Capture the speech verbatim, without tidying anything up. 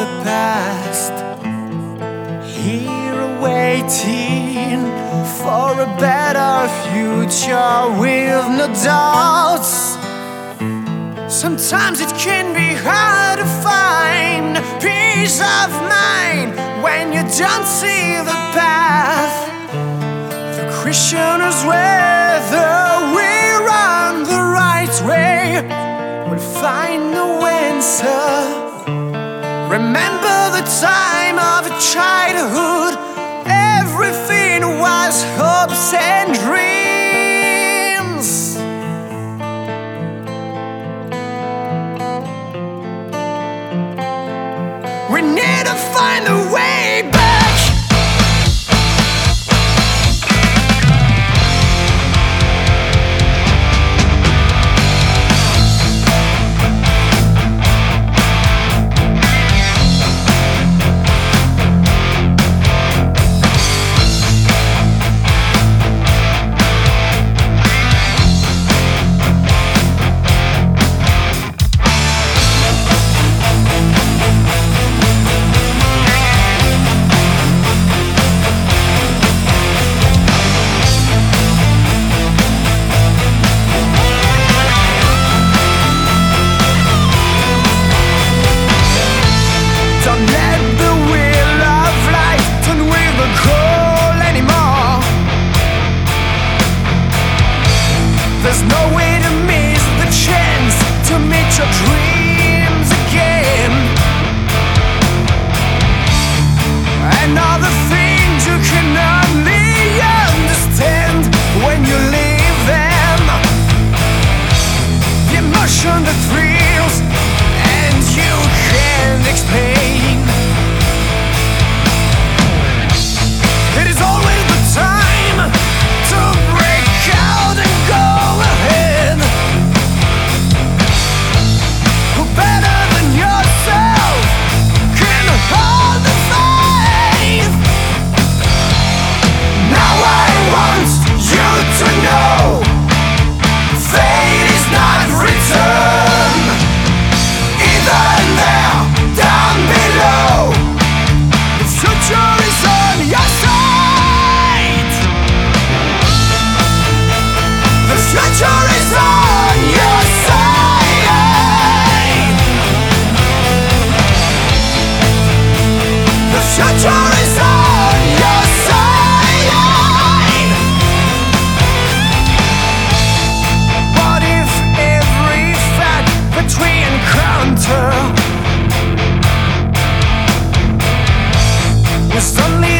the past, here waiting for a better future with no doubts. Sometimes it can be hard to find peace of mind when you don't see the path. The Christian is whether we're on the right way, we'll find the answer. Remember the time of childhood, everything was hopes and dreams. We need to find a way back. There's no way to miss the chance to meet your dreams again. And all the things you can only understand when you leave them. The emotion that thrills and you can't explain. It is always the time to break out and go. Suddenly